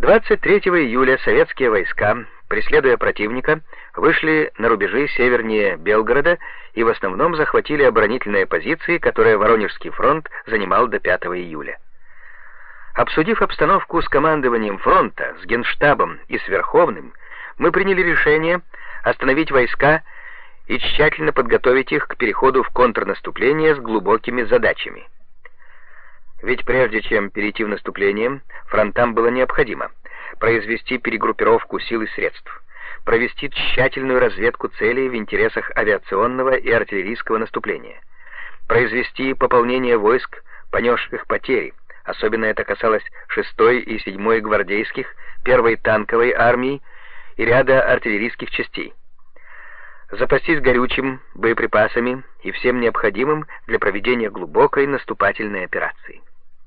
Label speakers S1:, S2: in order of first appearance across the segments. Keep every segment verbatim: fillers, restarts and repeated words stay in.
S1: двадцать третьего июля советские войска, преследуя противника, вышли на рубежи севернее Белгорода и в основном захватили оборонительные позиции, которые Воронежский фронт занимал до пятого июля. Обсудив обстановку с командованием фронта, с Генштабом и с Верховным, мы приняли решение остановить войска и тщательно подготовить их к переходу в контрнаступление с глубокими задачами. Ведь прежде чем перейти в наступление, фронтам было необходимо произвести перегруппировку сил и средств, провести тщательную разведку целей в интересах авиационного и артиллерийского наступления, произвести пополнение войск, понесших потери, особенно это касалось шестой и седьмой гвардейских, первой танковой армии и ряда артиллерийских частей, запастись горючим, боеприпасами и всем необходимым для проведения глубокой наступательной операции.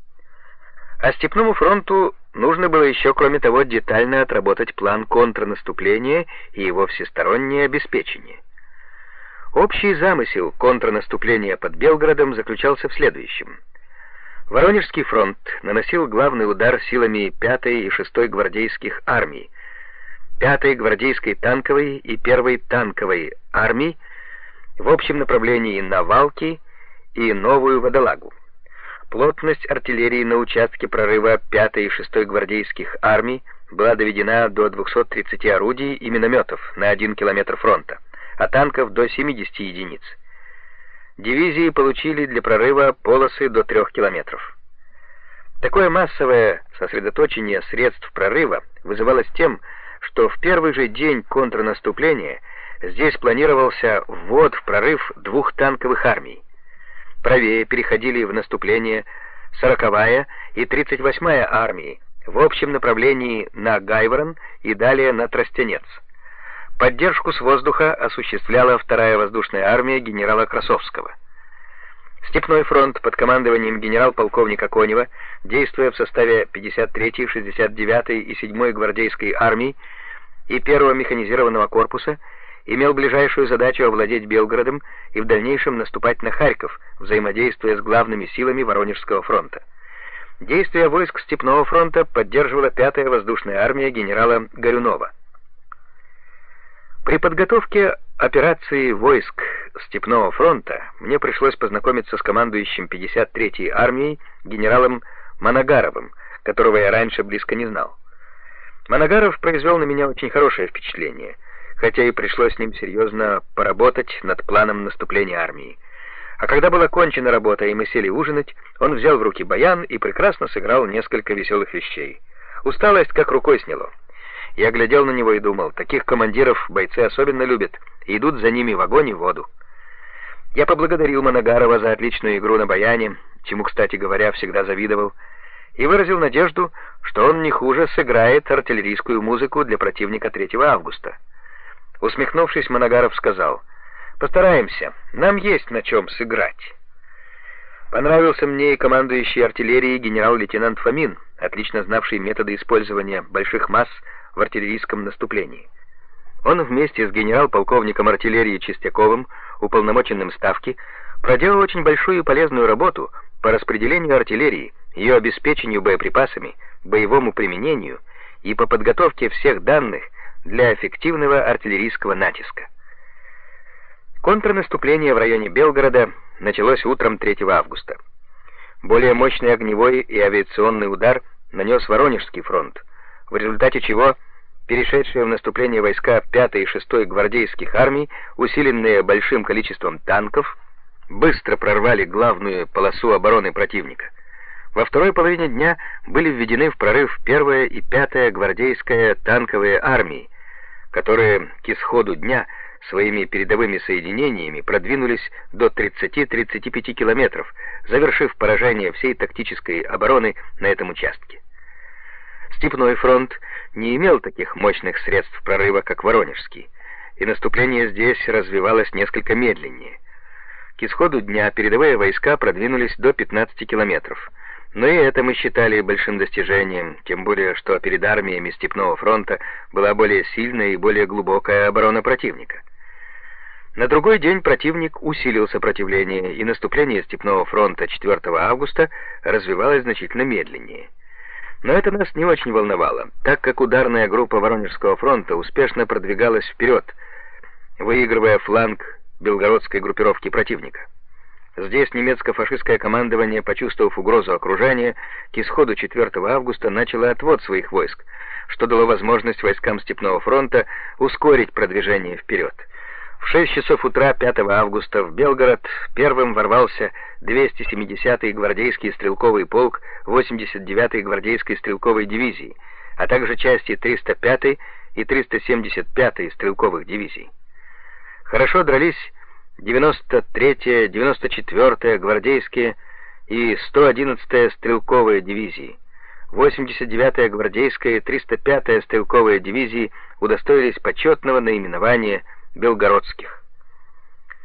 S1: А Степному фронту нужно было еще, кроме того, детально отработать план контрнаступления и его всестороннее обеспечение. Общий замысел контрнаступления под Белгородом заключался в следующем. Воронежский фронт наносил главный удар силами пятой и шестой гвардейских армий, пятой гвардейской танковой и первой танковой армий в общем направлении на Валки и Новую Водолагу. Плотность артиллерии на участке прорыва пятой и шестой гвардейских армий была доведена до двухсот тридцати орудий и минометов на один километр фронта, а танков до семидесяти единиц. Дивизии получили для прорыва полосы до трех километров. Такое массовое сосредоточение средств прорыва вызывалось тем, что в первый же день контрнаступления здесь планировался ввод в прорыв двух танковых армий. Правее переходили в наступление сороковая и тридцать восьмая армии в общем направлении на Гайворон и далее на Тростянец. Поддержку с воздуха осуществляла вторая воздушная армия генерала Красовского. Степной фронт под командованием генерал-полковника Конева, действуя в составе пятьдесят третьей, шестьдесят девятой и седьмой гвардейской армий и первого механизированного корпуса, имел ближайшую задачу овладеть Белгородом и в дальнейшем наступать на Харьков, взаимодействуя с главными силами Воронежского фронта. Действия войск Степного фронта поддерживала пятая воздушная армия генерала Горюнова. При подготовке операции войск Степного фронта мне пришлось познакомиться с командующим пятьдесят третьей армией генералом Моногаровым, которого я раньше близко не знал. Моногаров произвел на меня очень хорошее впечатление, хотя и пришлось с ним серьезно поработать над планом наступления армии. А когда была кончена работа и мы сели ужинать, он взял в руки баян и прекрасно сыграл несколько веселых вещей. Усталость как рукой сняло. Я глядел на него и думал, таких командиров бойцы особенно любят и идут за ними в огонь и в воду. Я поблагодарил Моногарова за отличную игру на баяне, чему, кстати говоря, всегда завидовал, и выразил надежду, что он не хуже сыграет артиллерийскую музыку для противника третьего августа. Усмехнувшись, Моногаров сказал: «Постараемся, нам есть на чем сыграть». Понравился мне и командующий артиллерией генерал-лейтенант Фомин, отлично знавший методы использования больших масс в артиллерийском наступлении. Он вместе с генерал-полковником артиллерии Чистяковым, уполномоченным Ставки, проделал очень большую и полезную работу по распределению артиллерии, ее обеспечению боеприпасами, боевому применению и по подготовке всех данных для эффективного артиллерийского натиска. Контрнаступление в районе Белгорода началось утром третьего августа. Более мощный огневой и авиационный удар нанес Воронежский фронт, в результате чего перешедшие в наступление войска пятой и шестой гвардейских армий, усиленные большим количеством танков, быстро прорвали главную полосу обороны противника. Во второй половине дня были введены в прорыв первая и пятая гвардейская танковые армии, которые к исходу дня своими передовыми соединениями продвинулись до тридцати-тридцати пяти километров, завершив поражение всей тактической обороны на этом участке. Степной фронт не имел таких мощных средств прорыва, как Воронежский, и наступление здесь развивалось несколько медленнее. К исходу дня передовые войска продвинулись до пятнадцати километров, но и это мы считали большим достижением, тем более что перед армиями Степного фронта была более сильная и более глубокая оборона противника. На другой день противник усилил сопротивление, и наступление Степного фронта четвёртого августа развивалось значительно медленнее. Но это нас не очень волновало, так как ударная группа Воронежского фронта успешно продвигалась вперед, выигрывая фланг белгородской группировки противника. Здесь немецко-фашистское командование, почувствовав угрозу окружения, к исходу четвёртого августа начало отвод своих войск, что дало возможность войскам Степного фронта ускорить продвижение вперед. В шесть часов утра пятого августа в Белгород первым ворвался двести семидесятый гвардейский стрелковый полк восемьдесят девятой гвардейской стрелковой дивизии, а также части триста пятой и триста семьдесят пятой стрелковых дивизий. Хорошо дрались девяносто третья, девяносто четвёртая гвардейские и сто одиннадцатая стрелковые дивизии. восемьдесят девятая гвардейская и триста пятая стрелковые дивизии удостоились почетного наименования белгородских.